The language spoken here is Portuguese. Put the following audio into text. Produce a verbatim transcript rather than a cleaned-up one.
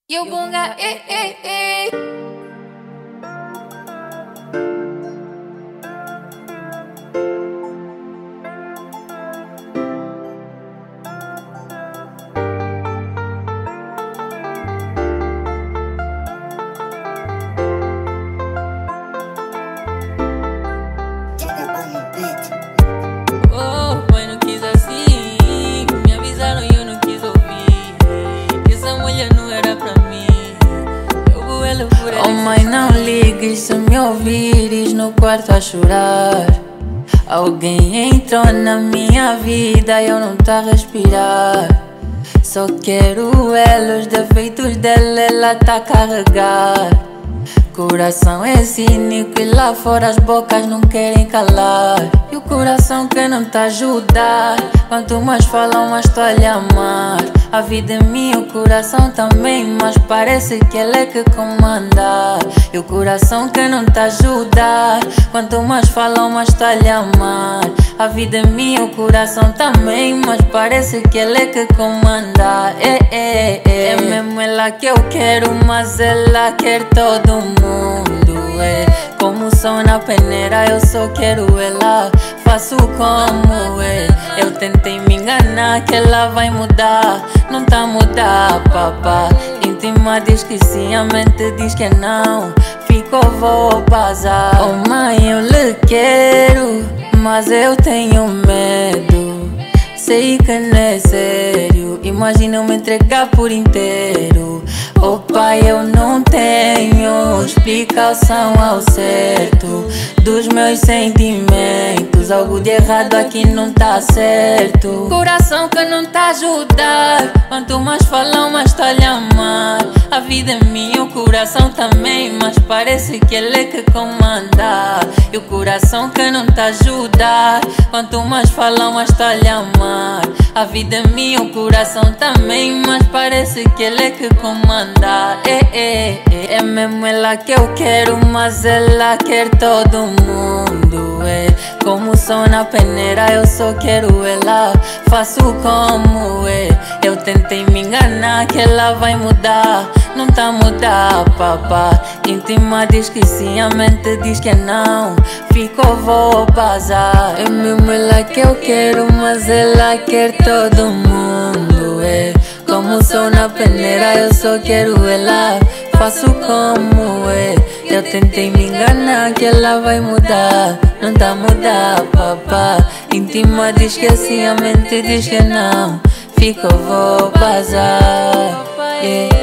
E o bunga, eh, eh, eh. Oh, pai, não quis assim. Me avisaram e eu não quis ouvir. Essa mulher não era pra mim. Eu vou ela por ela. Oh mãe, não ligues se me ouvires no quarto a chorar. Alguém entrou na minha vida e eu não tá a respirar. Só quero ela, os defeitos dela ela tá a carregar. Coração é cínico e lá fora as bocas não querem calar. E o coração que não tá a ajudar, quanto mais falam mais tô a lhe amar. A vida é minha, o coração também, mas parece que ele é que comanda. E o coração que não tá a ajudar, quanto mais falam mais tô a lhe amar. A vida é minha, o coração também, mas parece que ele é que comanda. É, é, é, é mesmo ela que eu quero, mas ela quer todo mundo. É como som na peneira, eu só quero ela. Faço como é. Eu tentei me enganar que ela vai mudar, não tá a mudar, papá. Íntima diz que sim, a mente diz que não. Ficou, vou bazar. Oh mãe, eu lhe quero, mas eu tenho medo. Sei que não é sério, imagina eu me entregar por inteiro. Oh pai, eu não tenho explicação ao certo dos meus sentimentos. Algo de errado aqui não tá certo. Coração que não tá a ajudar, quanto mais falam mais tô a lhe amar. A vida é minha, o coração também, mas parece que ele é que comanda. E o coração que não tá a ajudar, quanto mais falam mais tô a lhe amar. A vida é minha, o coração também, mas parece que ele é que comanda. É, é, é, é mesmo ela que eu quero, mas ela quer todo mundo. É como som na peneira, eu só quero ela. Faço como é. Eu tentei me enganar que ela vai mudar, não tá a mudar, papá. Íntima diz que sim, a mente diz que não. Ficou, vou bazar. É mesmo ela que eu quero, mas ela quer todo mundo. É como sou na peneira, eu só quero ela. Faço como é. Eu tentei me enganar que ela vai mudar, não tá a mudar, papá. Íntima diz que sim, a mente diz que não. Ficou, vou bazar. Yeah.